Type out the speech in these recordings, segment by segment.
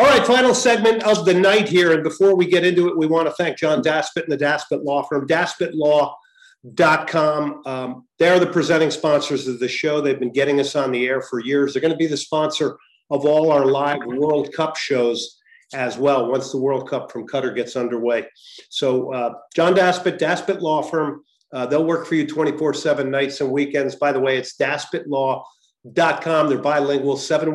All right, final segment of the night here. And before we get into it, we want to thank John Daspit and the Daspit Law Firm, daspitlaw.com. They're the presenting sponsors of the show. They've been getting us on the air for years. They're going to be the sponsor of all our live World Cup shows as well, once the World Cup from Qatar gets underway. So John Daspit, Daspit Law Firm, they'll work for you 24/7 nights and weekends. By the way, it's daspitlaw.com. They're bilingual,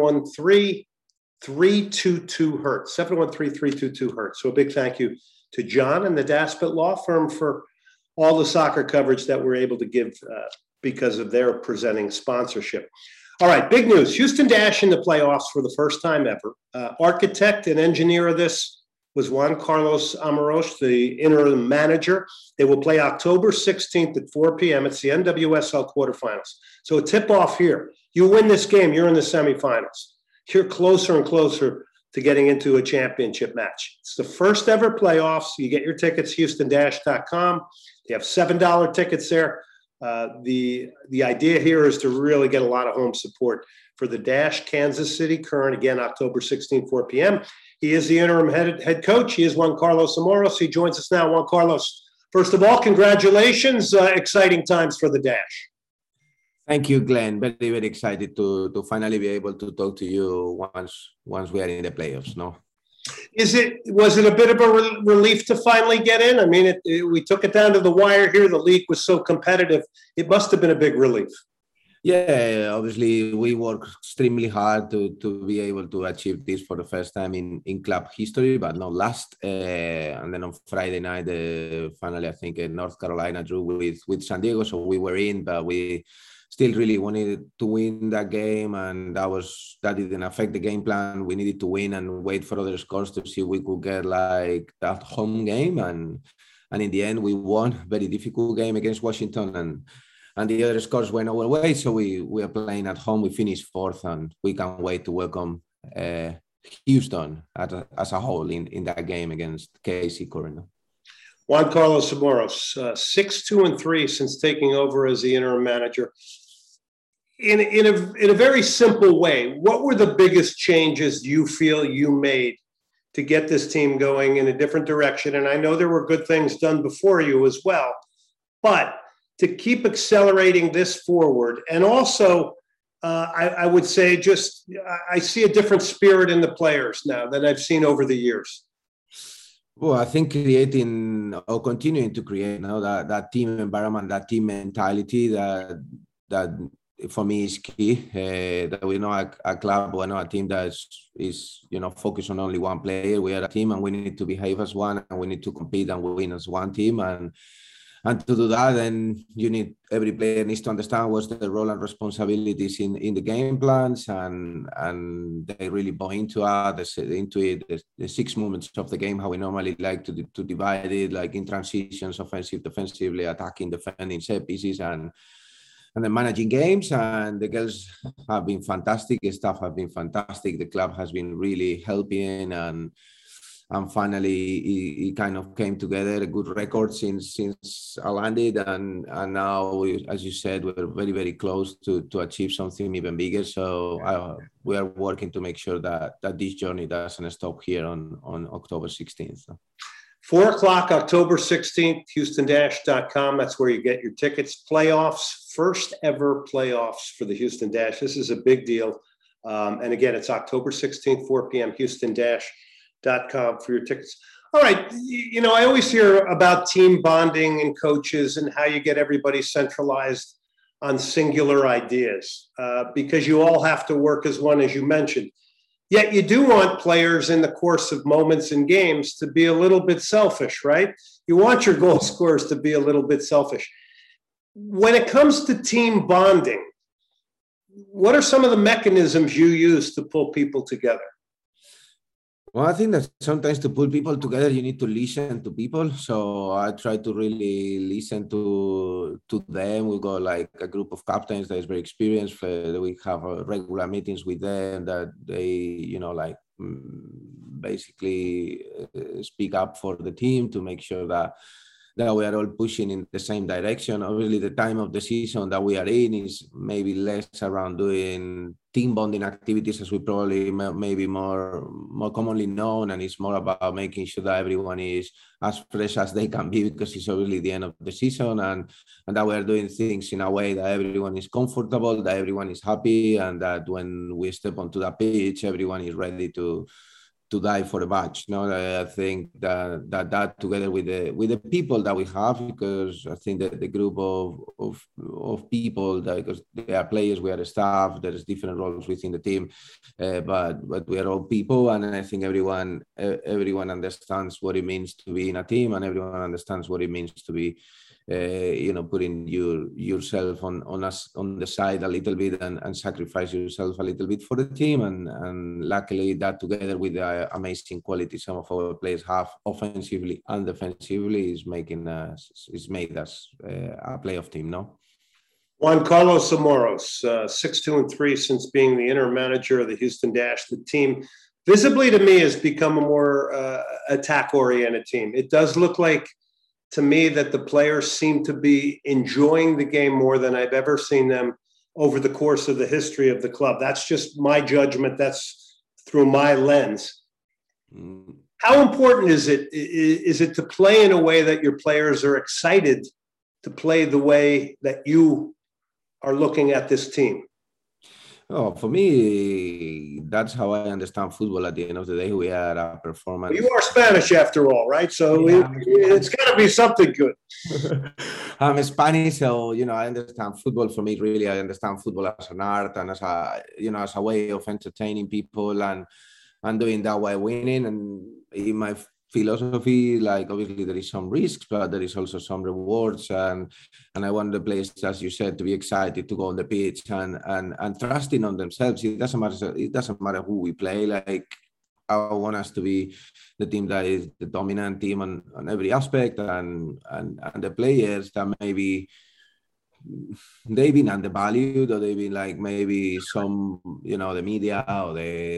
713-322-HURT, 713-322-HURT. So a big thank you to John and the Daspit Law Firm for all the soccer coverage that we're able to give because of their presenting sponsorship. All right, big news. Houston Dash in the playoffs for the first time ever. Architect and engineer of this was Juan Carlos Amaros, the interim manager. They will play October 16th at 4 p.m. It's the NWSL quarterfinals. So a tip-off here. You win this game, you're in the semifinals. You're closer and closer to getting into a championship match. It's the first ever playoffs. You get your tickets, HoustonDash.com. They have $7 tickets there. The idea here is to really get a lot of home support for the Dash. Kansas City, current again, October 16, 4 p.m. He is the interim head coach. He is Juan Carlos Amaros. He joins us now. Juan Carlos, first of all, congratulations. Exciting times for the Dash. Thank you, Glenn. Very, very excited to finally be able to talk to you once we are in the playoffs. No. Was it a bit of a relief to finally get in? I mean, we took it down to the wire here. The league was so competitive. It must have been a big relief. Yeah, obviously we worked extremely hard to be able to achieve this for the first time in club history, but not last. And then on Friday night, finally, I think North Carolina drew with San Diego, so we were in, but we still really wanted to win that game, and that didn't affect the game plan. We needed to win and wait for other scores to see if we could get like that home game, and in the end we won. Very difficult game against Washington, and the other scores went our way. So we are playing at home. We finished fourth, and we can't wait to welcome Houston as a whole in that game against KC currently. Juan Carlos Amaros, 6-2-3 since taking over as the interim manager. In a very simple way, what were the biggest changes you feel you made to get this team going in a different direction? And I know there were good things done before you as well, but to keep accelerating this forward, and also I would say I see a different spirit in the players now than I've seen over the years. Well, I think creating or continuing to create that team environment, that team mentality that for me is key. That we're not a club, we're not a team that is focused on only one player. We are a team, and we need to behave as one, and we need to compete and win as one team. And to do that, then every player needs to understand what's the role and responsibilities in the game plans, and they really buy into it. The 6 movements of the game, how we normally like to divide it, like in transitions, offensive, defensively, attacking, defending, set pieces, and then managing games. And the girls have been fantastic. The staff have been fantastic. The club has been really helping, and finally it kind of came together, a good record since I landed, and now as you said, we're very, very close to achieve something even bigger. So we are working to make sure that this journey doesn't stop here on October 16th. 4 o'clock, October 16th, HoustonDash.com. That's where you get your tickets. Playoffs, first ever playoffs for the Houston Dash. This is a big deal. And again, it's October 16th, 4 p.m., HoustonDash.com for your tickets. All right. I always hear about team bonding and coaches and how you get everybody centralized on singular ideas because you all have to work as one, as you mentioned. Yet you do want players in the course of moments and games to be a little bit selfish, right? You want your goal scorers to be a little bit selfish. When it comes to team bonding, what are some of the mechanisms you use to pull people together? Well, I think that sometimes to put people together, you need to listen to people. So I try to really listen to them. We got like a group of captains that is very experienced. We have regular meetings with them that they, basically speak up for the team to make sure that that we are all pushing in the same direction. Obviously, the time of the season that we are in is maybe less around doing team bonding activities, as we probably maybe more commonly known, and it's more about making sure that everyone is as fresh as they can be, because it's obviously the end of the season, and that we are doing things in a way that everyone is comfortable, that everyone is happy, and that when we step onto the pitch, everyone is ready to die for a match. No, I think that together with the people that we have, because I think that the group of people, that, because they are players, we are staff, there is different roles within the team, but we are all people, and I think everyone understands what it means to be in a team, and everyone understands what it means to be putting yourself on the side a little bit and sacrifice yourself a little bit for the team, and luckily that, together with the amazing quality some of our players have offensively and defensively, is made us a playoff team. No. Juan Carlos Zamoros, 6-2-3 since being the interim manager of the Houston Dash. The team, visibly to me, has become a more attack-oriented team. It does look like, to me, that the players seem to be enjoying the game more than I've ever seen them over the course of the history of the club. That's just my judgment. That's through my lens. How important is it to play in a way that your players are excited to play the way that you are looking at this team? Oh, for me, that's how I understand football. At the end of the day, we are a performance. You are Spanish, after all, right? So yeah, it's got to be something good. I'm Spanish, so I understand football. For me, really, I understand football as an art and as a way of entertaining people and doing that while winning. And in my philosophy, like, obviously there is some risks, but there is also some rewards, and I want the players, as you said, to be excited to go on the pitch and trusting on themselves. It doesn't matter who we play. Like, I want us to be the team that is the dominant team on every aspect, and the players that maybe they've been undervalued, or they've been like maybe some the media or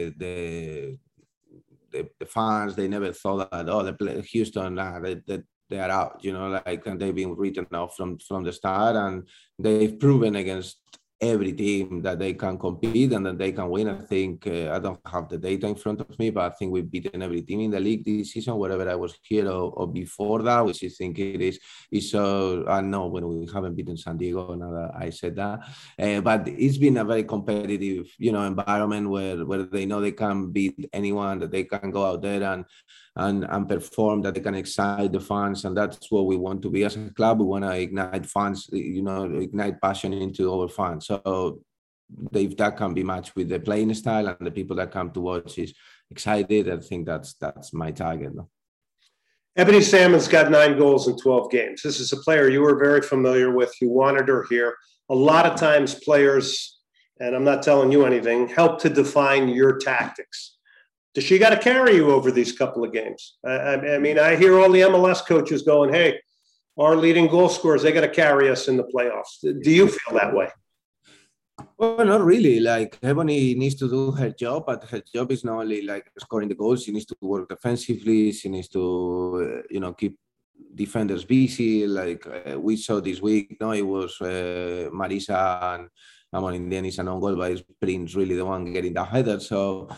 the fans, they never thought that Houston, they are out, and they've been written off from the start, and they've proven against every team that they can compete and that they can win. I think I don't have the data in front of me, but I think we've beaten every team in the league this season, wherever I was here or before that, which I think it is so. I know when we haven't beaten San Diego, now that I said that, but it's been a very competitive, environment where they know they can beat anyone, that they can go out there and perform, that they can excite the fans, and that's what we want to be as a club. We want to ignite fans, ignite passion into our fans. So if that can be matched with the playing style and the people that come to watch is excited, I think that's my target. Ebony Salmon's got 9 goals in 12 games. This is a player you were very familiar with. You wanted her here. A lot of times players, and I'm not telling you anything, help to define your tactics. Does she got to carry you over these couple of games? I mean, I hear all the MLS coaches going, hey, our leading goal scorers, they got to carry us in the playoffs. Do you feel that way? Well, not really. Like, Ebony needs to do her job, but her job is not only like scoring the goals. She needs to work defensively. She needs to, keep defenders busy. Like we saw this week, it was Marisa and Amon Indian an own goal, but it's Prince really the one getting the header. So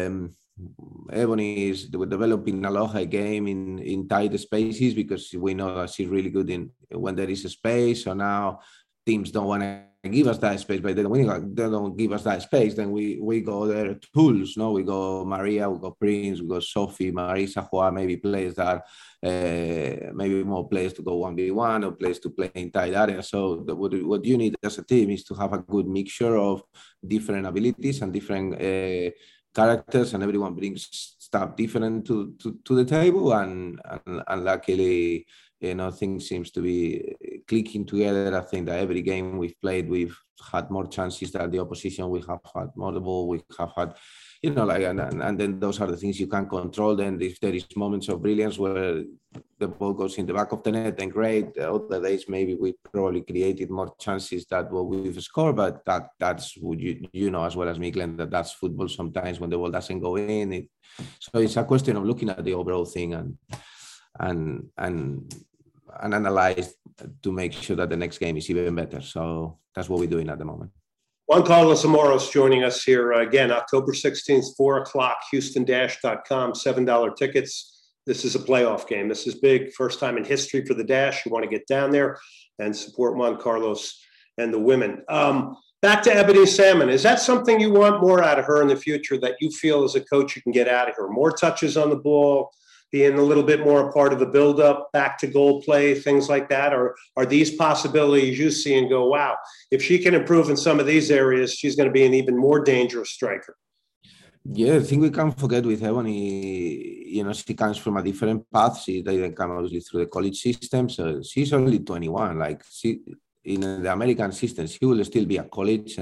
Ebony is developing a lot of her game in tight spaces, because we know that she's really good in when there is a space. So now teams don't want to give us that space, but then when they don't give us that space, then we go their tools. We go Maria, we go Prince, we go Sophie, Marisa, Juan, maybe players that maybe more players to go 1v1 or players to play in tight areas. So what you need as a team is to have a good mixture of different abilities and different characters, and everyone brings stuff different to the table, and luckily, things seems to be clicking together. I think that every game we've played, we've had more chances than the opposition. We have had more the ball. We have had, and then those are the things you can control. Then if there is moments of brilliance where the ball goes in the back of the net, then great. The other days, maybe we probably created more chances than what we've scored, but that's what you know as well as me, Glenn, that's football sometimes when the ball doesn't go in. So it's a question of looking at the overall thing and and analyze to make sure that the next game is even better. So that's what we're doing at the moment. Juan Carlos Amoros joining us here again, October 16th, 4 o'clock, HoustonDash.com, $7 tickets. This is a playoff game. This is big, first time in history for the Dash. You want to get down there and support Juan Carlos and the women. Back to Ebony Salmon. Is that something you want more out of her in the future, that you feel as a coach you can get out of her? More touches on the ball, being a little bit more a part of the build-up, back to goal play, things like that? Or are these possibilities you see and go, wow, if she can improve in some of these areas, she's going to be an even more dangerous striker? Yeah, I think we can't forget with Ebony, she comes from a different path. She didn't come obviously through the college system. So she's only 21. In the American system, she will still be at college,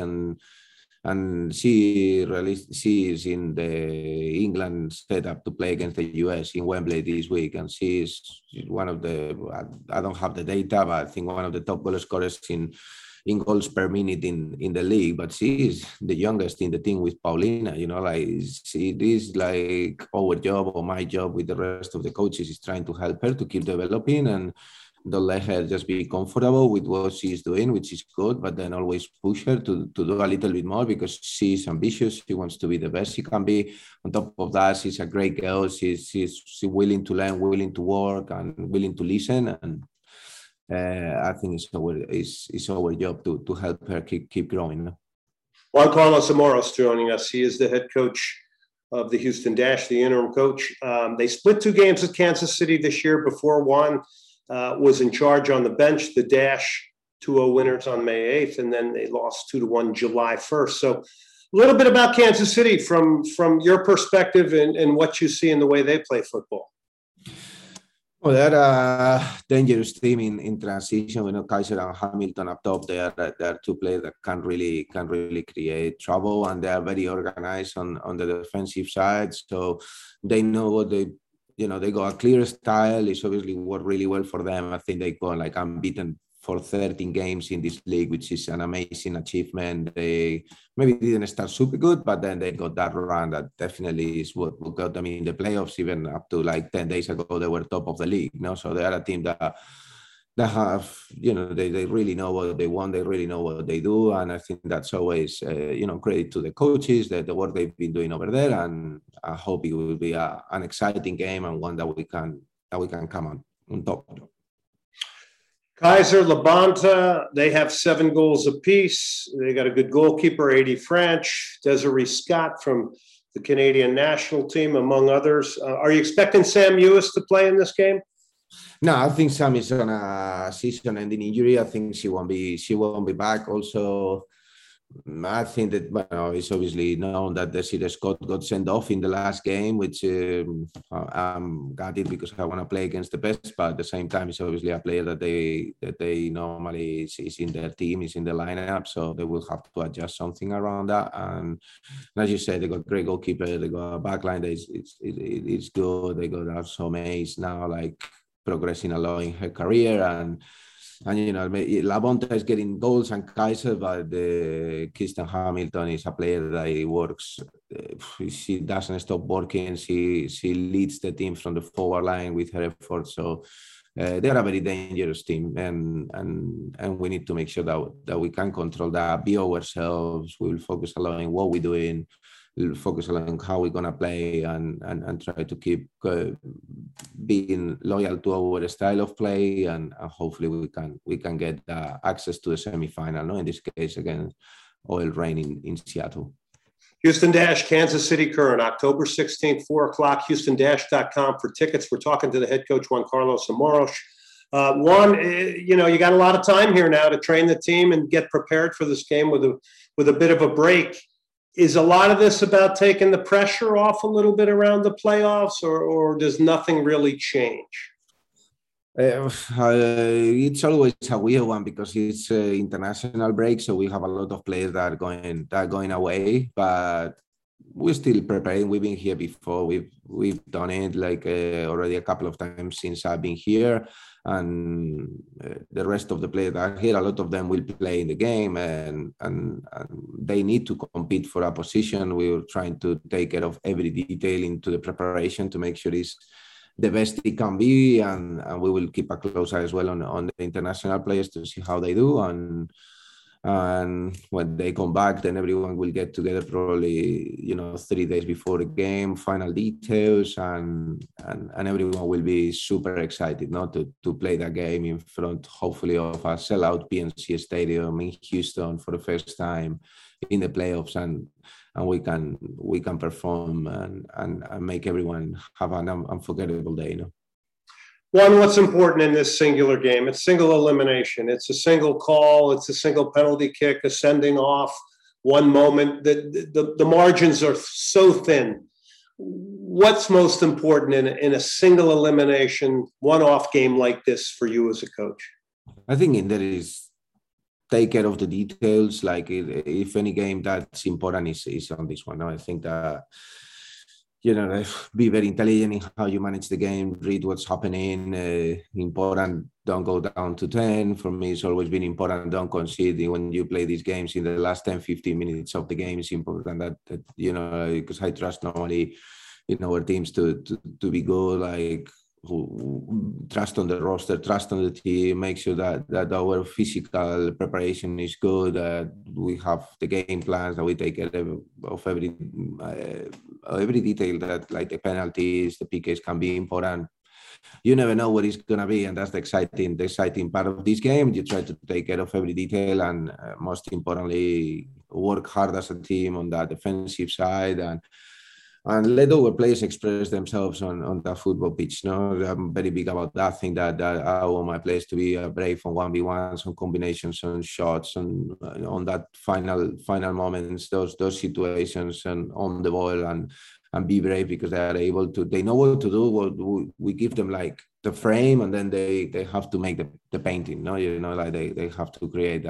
and she is in the England setup to play against the US in Wembley this week, and she's one of the, I don't have the data, but I think one of the top goal scorers in goals per minute in the league. But she is the youngest in the team with Paulina. It is like our job or my job with the rest of the coaches is trying to help her to keep developing and don't let her just be comfortable with what she's doing, which is good, but then always push her to do a little bit more, because she's ambitious. She wants to be the best she can be. On top of that, she's a great girl. She's willing to learn, willing to work, and willing to listen. And I think it's our job to help her keep growing. Juan Carlos Amoros joining us. He is the head coach of the Houston Dash, the interim coach. They split 2 games with Kansas City this year. Before Juan was in charge on the bench, the Dash 2-0 winners on May 8th, and then they lost 2-1 July 1st. So a little bit about Kansas City from your perspective and what you see in the way they play football. Well, they're a dangerous team in transition. Kaiser and Hamilton up top. They are 2 players that can really create trouble, and they are very organized on the defensive side. So they know what they got a clear style. It's obviously worked really well for them. I think they go unbeaten for 13 games in this league, which is an amazing achievement. They maybe didn't start super good, but then they got that run that definitely is what got them in the playoffs. Even up to 10 days ago, they were top of the league. So they are a team that have, they really know what they want. They really know what they do. And I think that's always, credit to the coaches, the work they've been doing over there. And I hope it will be an exciting game and one that we can come on top. Kaiser, Labonta, they have 7 goals apiece. They got a good goalkeeper, A.D. French, Desiree Scott from the Canadian national team, among others. Are you expecting Sam Ewis to play in this game? No, I think Sam is on a season-ending injury. I think she won't be back. Also, I think that it's obviously known that Desiree Scott got sent off in the last game, which I'm gutted because I want to play against the best. But at the same time, it's obviously a player that they normally is in their team, is in the lineup, so they will have to adjust something around that. And as you said, they got a great goalkeeper. They got a backline that it's good. They got also Mace now, progressing along in her career, and Labonta is getting goals and Kaiser, but Kirsten Hamilton is a player that works. She doesn't stop working. She leads the team from the forward line with her effort. So they are a very dangerous team, and we need to make sure that we can control that, be ourselves. We will focus a lot on what we're doing. We'll focus on how we're gonna play and try to keep being loyal to our style of play, and hopefully we can get access to the semifinal. No, in this case against Oil Reign in Seattle. Houston Dash, Kansas City Current, October 16th, 4 o'clock, HoustonDash.com for tickets. We're talking to the head coach, Juan Carlos Amoros. Juan, you got a lot of time here now to train the team and get prepared for this game with a bit of a break. Is a lot of this about taking the pressure off a little bit around the playoffs, or does nothing really change? It's always a weird one because it's international break, so we have a lot of players that are going away, but we're still preparing. We've been here before. We've done it already a couple of times since I've been here, and the rest of the players that are here, a lot of them will play in the game, and they need to compete for a position. We're trying to take care of every detail into the preparation to make sure it's the best it can be, and we will keep a close eye as well on the international players to see how they do. And when they come back, then everyone will get together probably 3 days before the game, final details, and everyone will be super excited not to play that game in front, hopefully, of a sellout PNC Stadium in Houston for the first time in the playoffs, and we can perform and make everyone have an unforgettable day. One, what's important in this singular game? It's single elimination. It's a single call. It's a single penalty kick, a sending off, one moment. The margins are so thin. What's most important in a single elimination, one-off game like this for you as a coach? I think there is take care of the details. Like if any game that's important is on this one. I think that be very intelligent in how you manage the game, read what's happening. Important, don't go down to 10. For me, it's always been important, don't concede. When you play these games in the last 10, 15 minutes of the game, it's important that because I trust normally in our teams to be good, like who trust on the roster, trust on the team, make sure that our physical preparation is good, we have the game plans, that we take care of every detail, that like the penalties, the PKs can be important. You never know what it's going to be, and that's the exciting part of this game. You try to take care of every detail, and most importantly, work hard as a team on that defensive side, and let our players express themselves on that football pitch. I'm very big about that. I think that I want my players to be brave on 1v1s, on combinations, on shots, and on that final moments, those situations, and on the ball, and be brave, because they know what to do. We give them like the frame, and then they have to make the painting. Like they have to create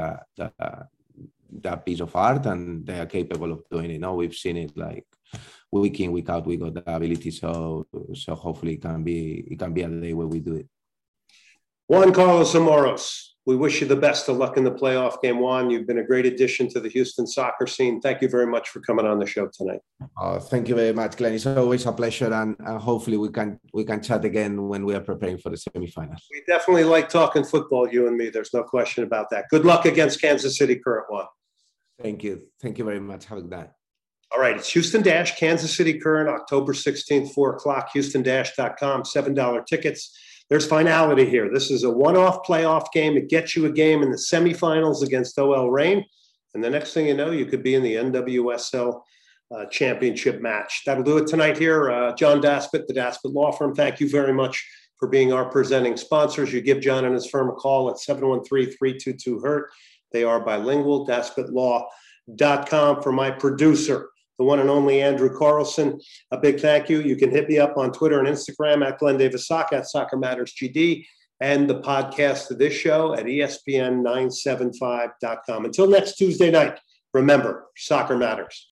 that piece of art, and they are capable of doing it. We've seen it like week in, week out. We got the ability, so hopefully it can be a day where we do it. Juan Carlos Amoros, we wish you the best of luck in the playoff game. Juan, you've been a great addition to the Houston soccer scene. Thank you very much for coming on the show tonight. Thank you very much, Glenn. It's always a pleasure, and hopefully we can chat again when we are preparing for the semifinals. We definitely like talking football, you and me. There's no question about that. Good luck against Kansas City, Current One. Thank you. Thank you very much. Have a good night. All right, it's Houston Dash, Kansas City Current, October 16th, 4 o'clock, HoustonDash.com, $7 tickets. There's finality here. This is a one-off playoff game. It gets you a game in the semifinals against OL Reign. And the next thing you know, you could be in the NWSL championship match. That'll do it tonight here. John Daspit, the Daspit Law Firm, thank you very much for being our presenting sponsors. You give John and his firm a call at 713-322-HURT. They are bilingual, DaspitLaw.com. For my producer, the one and only Andrew Carlson, a big thank you. You can hit me up on Twitter and Instagram at Glenn Davis Soccer, at Soccer Matters GD, and the podcast of this show at ESPN975.com. Until next Tuesday night, remember, soccer matters.